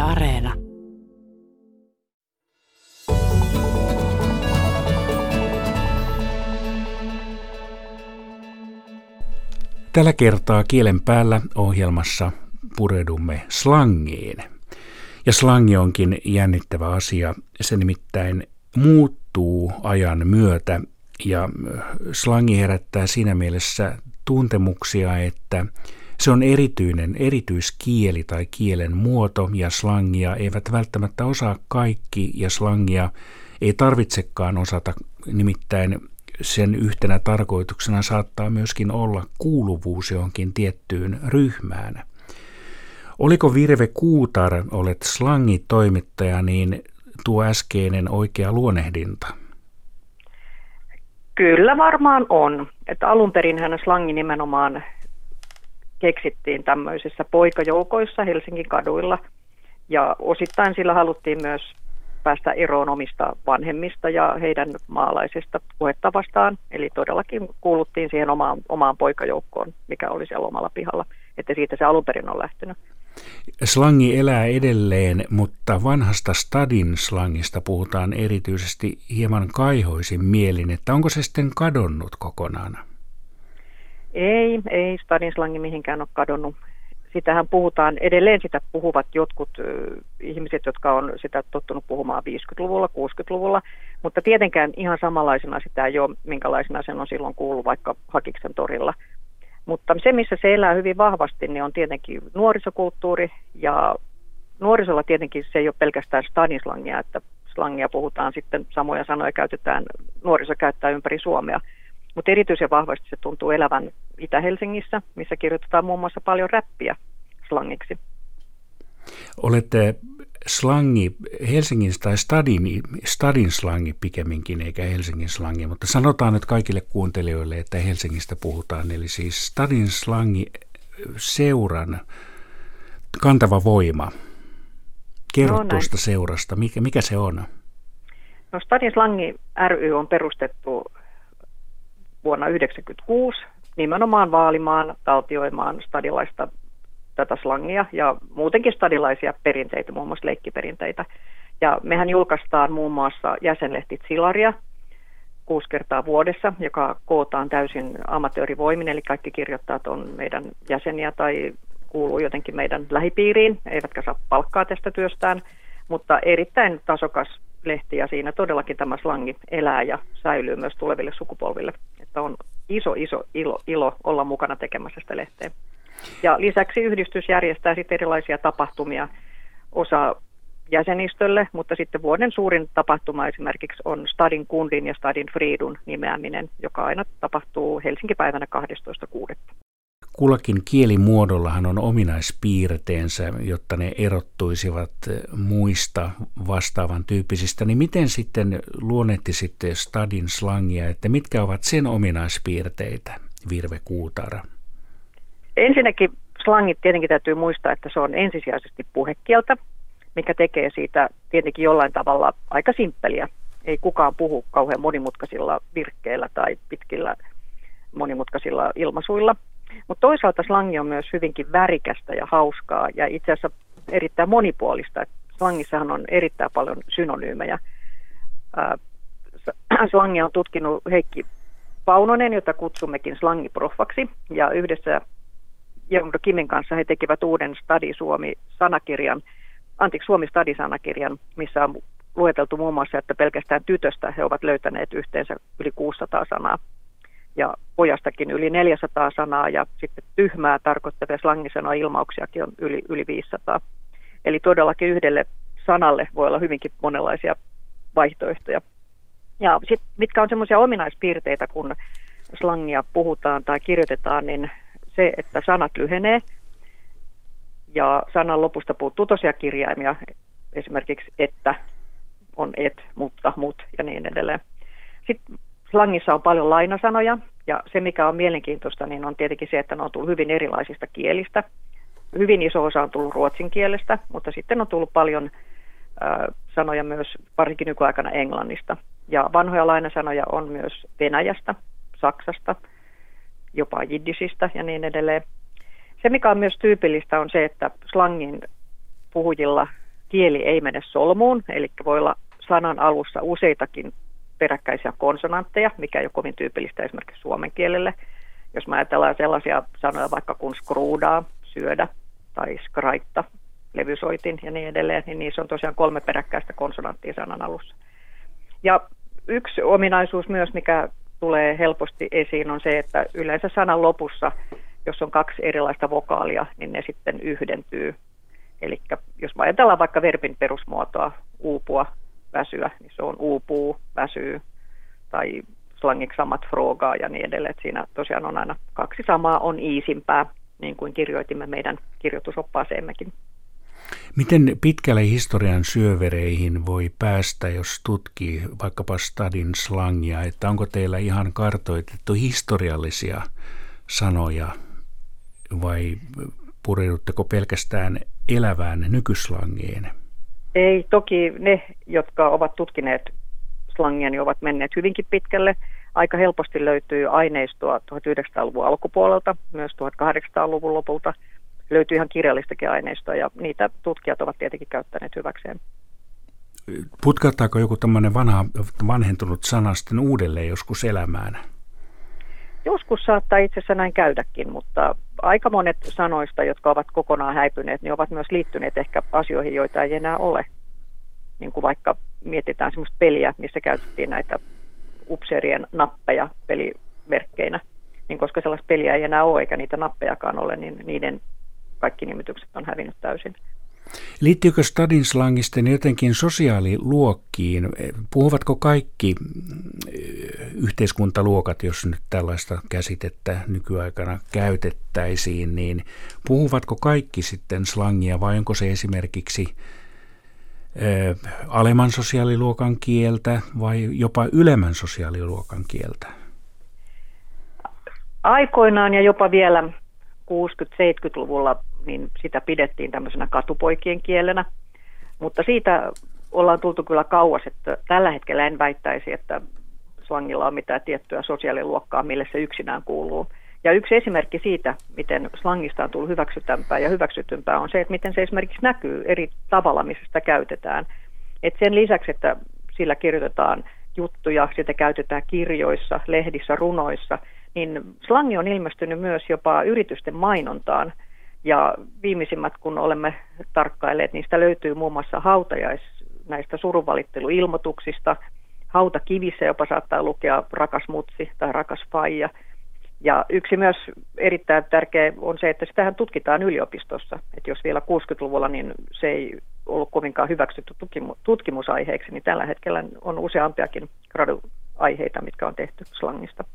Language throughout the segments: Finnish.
Areena. Tällä kertaa Kielen päällä -ohjelmassa pureudumme slangiin. Ja slangi onkin jännittävä asia. Se nimittäin muuttuu ajan myötä ja slangi herättää siinä mielessä tuntemuksia, että se on erityiskieli tai kielen muoto ja slangia eivät välttämättä osaa kaikki ja slangia ei tarvitsekaan osata, nimittäin sen yhtenä tarkoituksena saattaa myöskin olla kuuluvuus johonkin tiettyyn ryhmään. Oliko Virve Kuutar, olet slangitoimittaja, niin tuo äskeinen oikea luonnehdinta? Kyllä varmaan on. Että alun perinhän slangi nimenomaan keksittiin tämmöisissä poikajoukoissa Helsingin kaduilla. Ja osittain sillä haluttiin myös päästä eroon omista vanhemmista ja heidän maalaisesta puhettavastaan. Eli todellakin kuuluttiin siihen omaan poikajoukkoon, mikä oli siellä omalla pihalla. Että siitä se alun perin on lähtenyt. Slangi elää edelleen, mutta vanhasta stadin slangista puhutaan erityisesti hieman kaihoisin mielin, että onko se sitten kadonnut kokonaan? Ei stadin slangi mihinkään ole kadonnut. Sitähän puhutaan, edelleen sitä puhuvat jotkut ihmiset, jotka on sitä tottunut puhumaan 50-luvulla, 60-luvulla, mutta tietenkään ihan samanlaisena sitä ei ole, minkälaisena sen on silloin kuullut vaikka Hakiksen torilla. Mutta se, missä se elää hyvin vahvasti, niin on tietenkin nuorisokulttuuri, ja nuorisolla tietenkin se ei ole pelkästään stadin slangia, että slangia puhutaan sitten, samoja sanoja käytetään, nuoriso käyttää ympäri Suomea. Mutta erityisen vahvasti se tuntuu elävän Itä-Helsingissä, missä kirjoitetaan muun muassa paljon räppiä slangiksi. Olette slangi, Helsingin tai stadin slangi pikemminkin, eikä Helsingin slangi, mutta sanotaan nyt kaikille kuuntelijoille, että Helsingistä puhutaan. Eli siis stadin slangi seuran kantava voima. Kerro tuosta seurasta, mikä se on? No, stadin slangi ry on perustettu vuonna 1996 nimenomaan vaalimaan, taltioimaan stadilaista tätä slangia ja muutenkin stadilaisia perinteitä, muun muassa leikkiperinteitä. Ja mehän julkaistaan muun muassa jäsenlehti Tsilaria 6 kertaa vuodessa, joka kootaan täysin amatöörivoimin, eli kaikki kirjoittajat on meidän jäseniä tai kuuluu jotenkin meidän lähipiiriin, eivätkä saa palkkaa tästä työstään, mutta erittäin tasokas lehti ja siinä todellakin tämä slangi elää ja säilyy myös tuleville sukupolville. Että on iso ilo olla mukana tekemässä sitä lehteä. Ja lisäksi yhdistys järjestää sitten erilaisia tapahtumia, osa jäsenistölle, mutta sitten vuoden suurin tapahtuma esimerkiksi on Stadin kundin ja Stadin fridun nimeäminen, joka aina tapahtuu Helsinki-päivänä 12.6. Kullakin kielimuodollahan on ominaispiirteensä, jotta ne erottuisivat muista vastaavan tyyppisistä. Niin miten sitten luonnehtisitte stadin slangia, että mitkä ovat sen ominaispiirteitä, Virve Kuutar? Ensinnäkin slangit tietenkin täytyy muistaa, että se on ensisijaisesti puhekieltä, mikä tekee siitä tietenkin jollain tavalla aika simppeliä. Ei kukaan puhu kauhean monimutkaisilla virkkeillä tai pitkillä monimutkaisilla ilmaisuilla. Mutta toisaalta slangi on myös hyvinkin värikästä ja hauskaa ja itse asiassa erittäin monipuolista. Slangissahan on erittäin paljon synonyymejä. Slangia on tutkinut Heikki Paunonen, jota kutsummekin slangiproffaksi, ja yhdessä Jauno Kimin kanssa he tekivät uuden Suomi-Stadi-sanakirjan, missä on lueteltu muun muassa, että pelkästään tytöstä he ovat löytäneet yhteensä yli 600 sanaa. Ja pojastakin yli 400 sanaa ja sitten tyhmää tarkoittavia slangisanoja ilmauksiakin on yli 500. Eli todellakin yhdelle sanalle voi olla hyvinkin monenlaisia vaihtoehtoja. Ja sitten mitkä on semmoisia ominaispiirteitä, kun slangia puhutaan tai kirjoitetaan, niin se, että sanat lyhenee ja sanan lopusta puuttuu tosiaan kirjaimia, esimerkiksi että on et, mutta, mut ja niin edelleen. Sitten slangissa on paljon lainasanoja ja se, mikä on mielenkiintoista, niin on tietenkin se, että ne on tullut hyvin erilaisista kielistä. Hyvin iso osa on tullut ruotsin kielestä, mutta sitten on tullut paljon sanoja myös varsinkin nykyaikana englannista. Ja vanhoja lainasanoja on myös Venäjästä, Saksasta, jopa jiddisistä ja niin edelleen. Se, mikä on myös tyypillistä, on se, että slangin puhujilla kieli ei mene solmuun, eli voi olla sanan alussa useitakin peräkkäisiä konsonantteja, mikä ei ole kovin tyypillistä esimerkiksi suomen kielelle. Jos me ajatellaan sellaisia sanoja vaikka kuin skruudaa, syödä tai skraitta, levysoitin ja niin edelleen, niin niissä on tosiaan 3 peräkkäistä konsonanttia sanan alussa. Ja yksi ominaisuus myös, mikä tulee helposti esiin, on se, että yleensä sanan lopussa, jos on 2 erilaista vokaalia, niin ne sitten yhdentyy. Eli jos ajatellaan vaikka verbin perusmuotoa, uupua, väsyä, niin se on uupuu, väsyy, tai slangiksi samat frågaa ja niin edelleen. Siinä tosiaan on aina 2 samaa, on iisimpää, niin kuin kirjoitimme meidän kirjoitusoppaaseemmekin. Miten pitkälle historian syövereihin voi päästä, jos tutkii vaikkapa stadin slangia, että onko teillä ihan kartoitettu historiallisia sanoja vai pureudutteko pelkästään elävään nykyslangiin? Ei, toki ne, jotka ovat tutkineet slangia, niin ovat menneet hyvinkin pitkälle. Aika helposti löytyy aineistoa 1900-luvun alkupuolelta, myös 1800-luvun lopulta. Löytyy ihan kirjallistakin aineistoa ja niitä tutkijat ovat tietenkin käyttäneet hyväkseen. Putkahtaako joku tämmöinen vanhentunut sana sitten uudelleen joskus elämään? Joskus saattaa itse asiassa näin käydäkin, mutta aika monet sanoista, jotka ovat kokonaan häipyneet, niin ovat myös liittyneet ehkä asioihin, joita ei enää ole. Niin kuin vaikka mietitään semmoista peliä, missä käytettiin näitä upseerien nappeja pelimerkkeinä, niin koska sellaista peliä ei enää ole eikä niitä nappejakaan ole, niin niiden kaikki nimitykset on hävinnyt täysin. Liittyykö stadin slangisten jotenkin sosiaaliluokkiin? Puhuvatko kaikki yhteiskuntaluokat, jos nyt tällaista käsitettä nykyaikana käytettäisiin, niin puhuvatko kaikki sitten slangia vai onko se esimerkiksi alemman sosiaaliluokan kieltä vai jopa ylemmän sosiaaliluokan kieltä? Aikoinaan ja jopa vielä 60-70-luvulla niin sitä pidettiin tämmöisenä katupoikien kielenä, mutta siitä ollaan tultu kyllä kauas, että tällä hetkellä en väittäisi, että slangilla on mitään tiettyä sosiaaliluokkaa, mille se yksinään kuuluu. Ja yksi esimerkki siitä, miten slangista on tullut hyväksytämpää ja hyväksytympää, on se, että miten se esimerkiksi näkyy eri tavalla, missä sitä käytetään. Et sen lisäksi, että sillä kirjoitetaan juttuja, sitä käytetään kirjoissa, lehdissä, runoissa, niin slangi on ilmestynyt myös jopa yritysten mainontaan. Ja viimeisimmät, kun olemme tarkkailleet, niistä löytyy muun muassa näistä surunvalitteluilmoituksista. Hautakivissä jopa saattaa lukea rakas mutsi tai rakas faija. Ja yksi myös erittäin tärkeä on se, että sitähän tutkitaan yliopistossa. Että jos vielä 60-luvulla niin se ei ollut kovinkaan hyväksytty tutkimusaiheeksi, niin tällä hetkellä on useampiakin graduaiheita, mitkä on tehty slangista.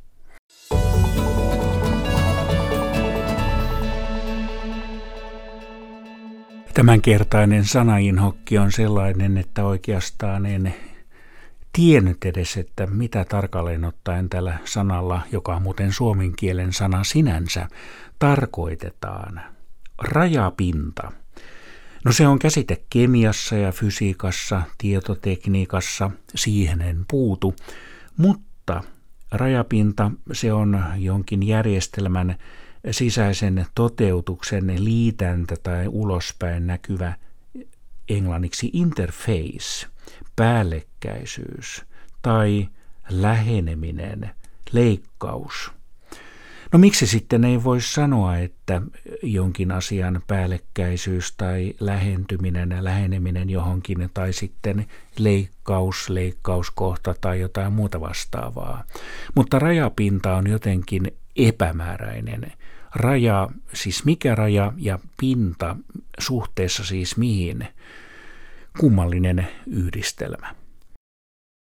Tämänkertainen sanainhokki on sellainen, että oikeastaan en tiennyt edes, että mitä tarkalleen ottaen tällä sanalla, joka on muuten suomen kielen sana sinänsä, tarkoitetaan. Rajapinta. No se on käsite kemiassa ja fysiikassa, tietotekniikassa, siihen en puutu, mutta rajapinta se on jonkin järjestelmän sisäisen toteutuksen liitäntä tai ulospäin näkyvä englanniksi interface, päällekkäisyys tai läheneminen, leikkaus. No miksi sitten ei voi sanoa, että jonkin asian päällekkäisyys tai läheneminen johonkin tai sitten leikkauskohta tai jotain muuta vastaavaa. Mutta rajapinta on jotenkin epämääräinen. Raja, siis mikä raja ja pinta suhteessa siis mihin? Kummallinen yhdistelmä.